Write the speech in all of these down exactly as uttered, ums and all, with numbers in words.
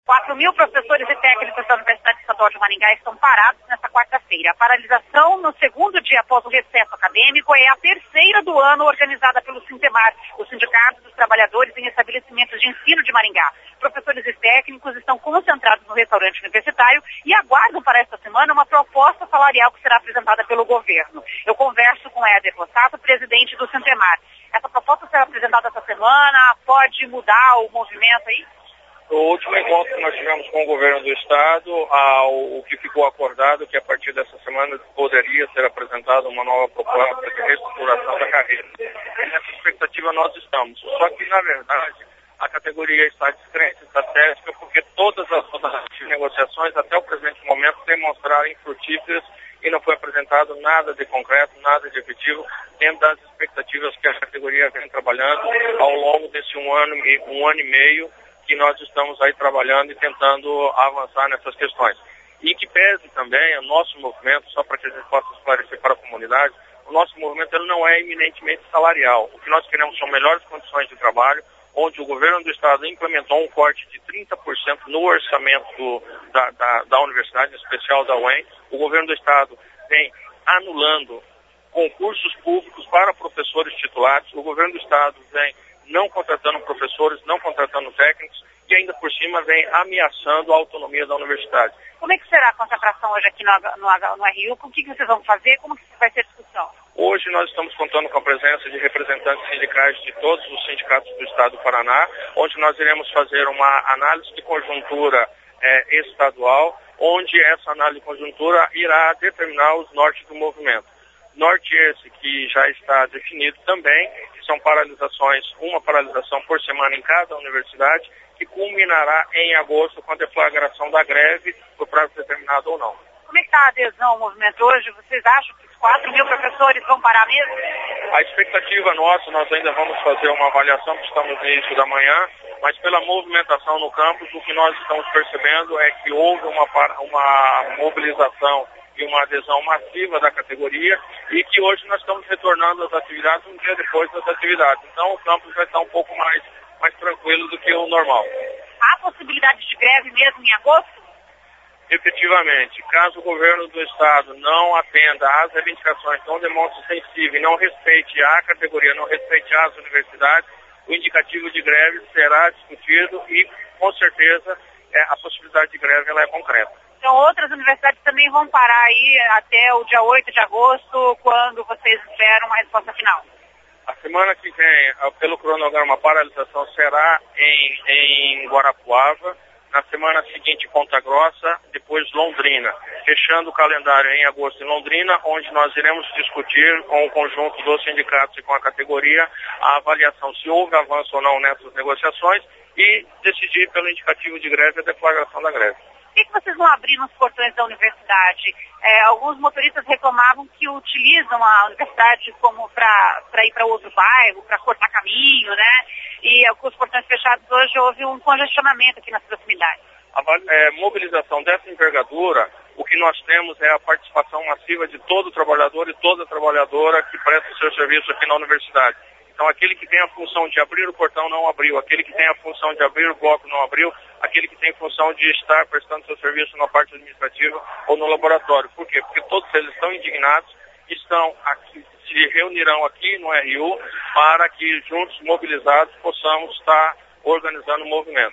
quatro mil professores e técnicos da Universidade Estadual de Maringá estão parados nesta quarta-feira. A paralisação no segundo dia após o recesso acadêmico é a terceira do ano organizada pelo Sintemar, o Sindicato dos Trabalhadores em Estabelecimentos de Ensino de Maringá. Professores e técnicos estão concentrados no restaurante universitário e aguardam para esta semana uma proposta salarial que será apresentada pelo governo. Eu converso com Éder Rossato, presidente do Sintemar. Essa proposta será apresentada esta semana, pode mudar o movimento aí? No último encontro que nós tivemos com o governo do estado, ao, o que ficou acordado que a partir dessa semana poderia ser apresentada uma nova proposta de reestruturação da carreira. E nessa expectativa nós estamos. Só que, na verdade, a categoria está descrente, está cética, porque todas as outras negociações até o presente momento demonstraram infrutíferas e não foi apresentado nada de concreto, nada de efetivo, dentro das expectativas que a categoria vem trabalhando ao longo desse um ano, um ano e meio que nós estamos aí trabalhando e tentando avançar nessas questões. E que pese também o nosso movimento, só para que a gente possa esclarecer para a comunidade, o nosso movimento ele não é eminentemente salarial. O que nós queremos são melhores condições de trabalho, onde o governo do estado implementou um corte de trinta por cento no orçamento do, da, da, da universidade, em especial da U E M. O governo do estado vem anulando concursos públicos para professores titulares. O governo do estado vem não contratando professores, não contratando técnicos, e ainda por cima vem ameaçando a autonomia da universidade. Como é que será a concentração hoje aqui no, no, no R U? Com o que vocês vão fazer? Como que vai ser a discussão? Hoje nós estamos contando com a presença de representantes sindicais de todos os sindicatos do estado do Paraná, onde nós iremos fazer uma análise de conjuntura é, estadual, onde essa análise de conjuntura irá determinar os nortes do movimento. Norte esse que já está definido também, que são paralisações, uma paralisação por semana em cada universidade, que culminará em agosto com a deflagração da greve, por prazo determinado ou não. Como é que está a adesão ao movimento hoje? Vocês acham que os quatro mil professores vão parar mesmo? A expectativa nossa, nós ainda vamos fazer uma avaliação, que estamos no início da manhã, mas pela movimentação no campus, o que nós estamos percebendo é que houve uma, uma mobilização e uma adesão massiva da categoria e que hoje nós estamos retornando às atividades um dia depois das atividades. Então o campus vai estar um pouco mais, mais tranquilo do que o normal. Há possibilidade de greve mesmo em agosto? Efetivamente, caso o governo do estado não atenda às reivindicações, não demonstre sensível e não respeite a categoria, não respeite as universidades, o indicativo de greve será discutido e, com certeza, é, a possibilidade de greve ela é concreta. Então outras universidades também vão parar aí até o dia oito de agosto, quando vocês esperam uma resposta final? A semana que vem, pelo cronograma, a paralisação será em, em Guarapuava, na semana seguinte Ponta Grossa, depois Londrina, fechando o calendário em agosto em Londrina, onde nós iremos discutir com o conjunto dos sindicatos e com a categoria a avaliação se houve avanço ou não nessas negociações e decidir pelo indicativo de greve a deflagração da greve. Por que vocês vão abrir nos portões da universidade? É, alguns motoristas reclamavam que utilizam a universidade como para ir para outro bairro, para cortar caminho, né? E com os portões fechados hoje houve um congestionamento aqui nas proximidades. A é, mobilização dessa envergadura, o que nós temos é a participação massiva de todo trabalhador e toda trabalhadora que presta o seu serviço aqui na universidade. Então, aquele que tem a função de abrir o portão não abriu, aquele que tem a função de abrir o bloco não abriu, aquele que tem a função de estar prestando seu serviço na parte administrativa ou no laboratório. Por quê? Porque todos eles estão indignados, estão aqui, se reunirão aqui no R U para que, juntos, mobilizados, possamos estar organizando o movimento.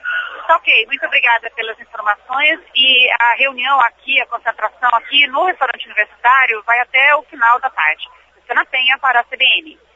Tá ok, muito obrigada pelas informações e a reunião aqui, a concentração aqui no restaurante universitário vai até o final da tarde. Luciana Penha para a C B N.